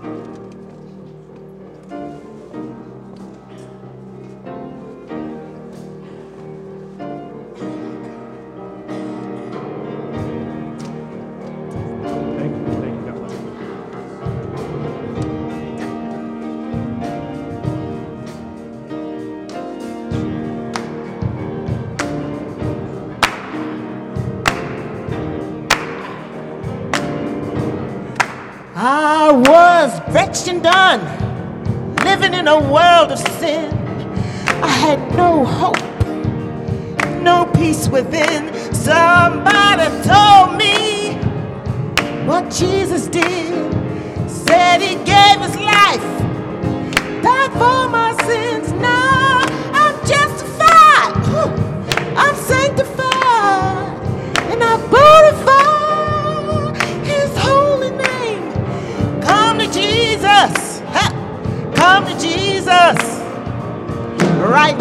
I was wretched and done, living in a world of sin. I had no hope, no peace within. Somebody told me what Jesus did. Said he gave his life, died for my sins. Now I'm justified, I'm sanctified, and I glorify his holy name. Come to Jesus, come to Jesus right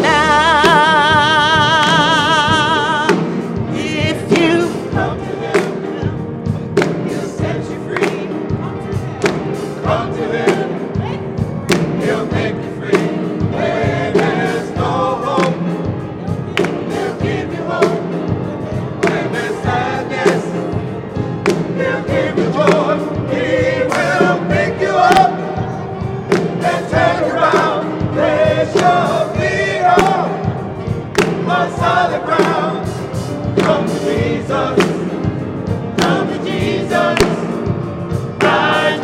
now. If you Come to him, he'll set you free. Come to him, he'll make you free. Where there's no hope, he'll give you hope. When there's sadness, he'll give you joy. He will pick you up and turn you around. Place your feet on solid ground. Come to Jesus, come to Jesus right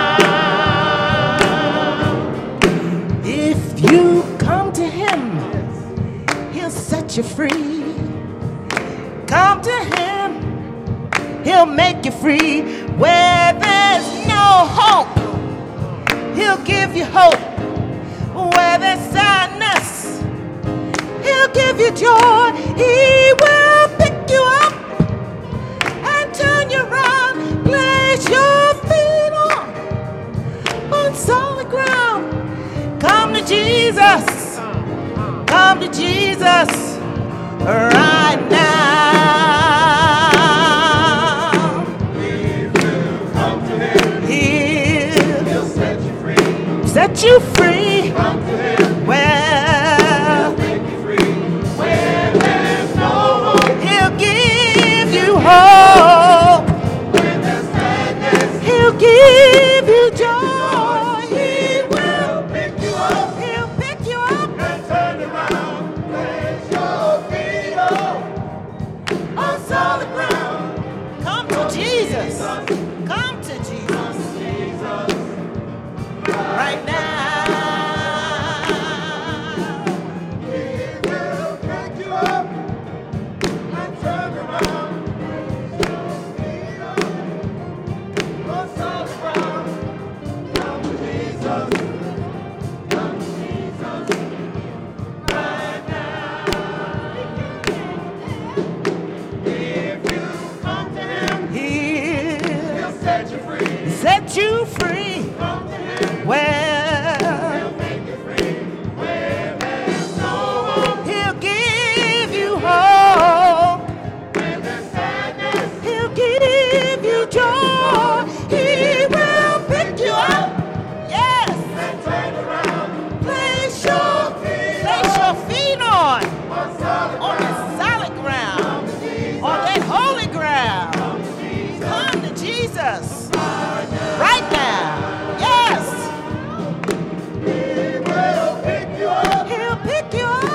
now. If you come to him, he'll set you free. Come to him, he'll make you free. Where there's no hope, he'll give you hope. Where there's sadness, he'll give you joy. He will pick you up and turn you around. Place your feet on solid ground. Come to Jesus, come to Jesus right now. If you come to him, he'll set you free. Set you free. Come to him, Well, make you free. Where there's no hope, he'll give you hope. when there's sadness, He'll give you joy. He will. pick you up He'll pick you up and turn around. Place your feet on solid ground. Come to Jesus. Come to Jesus right now. He will pick you up and turn around. Place your feet on solid ground. Come to Jesus. Come to Jesus right now. If you come to him, he'll set you free. Set you free. Come to him, Well, he'll make you free. Where there's no hope, he'll give you hope. when there's sadness, He'll give you joy. He will pick you up. Yes. and turn around. Place your feet on solid the solid ground, on that holy ground. Come to Jesus right now. Yes. He will pick you up. He'll pick you up.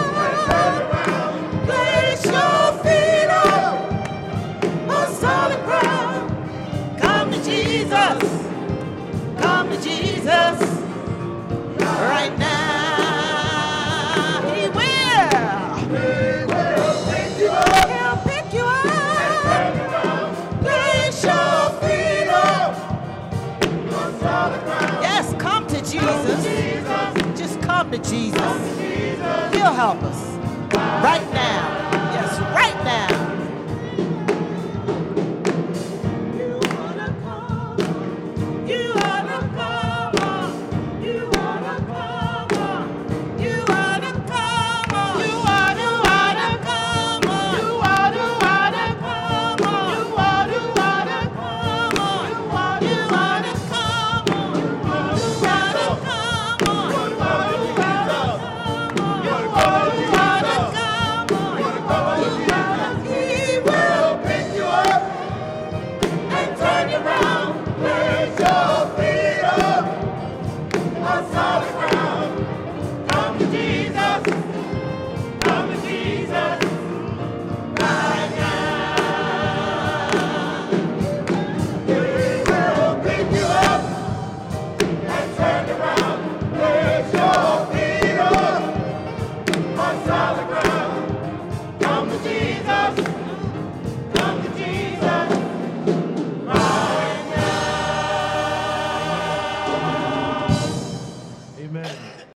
Place your feet on solid ground. Come to Jesus. Come to Jesus right now. He will. Pick you up. He'll pick you up. Place your feet On solid ground. Yes, come to Jesus. Just come to Jesus. He'll help us right now. Yes, right now. You wanna come? You wanna come on? You wanna come on? You wanna come on? You wanna come on? You wanna come on? You wanna come on? You wanna come on? You wanna come on? solid ground.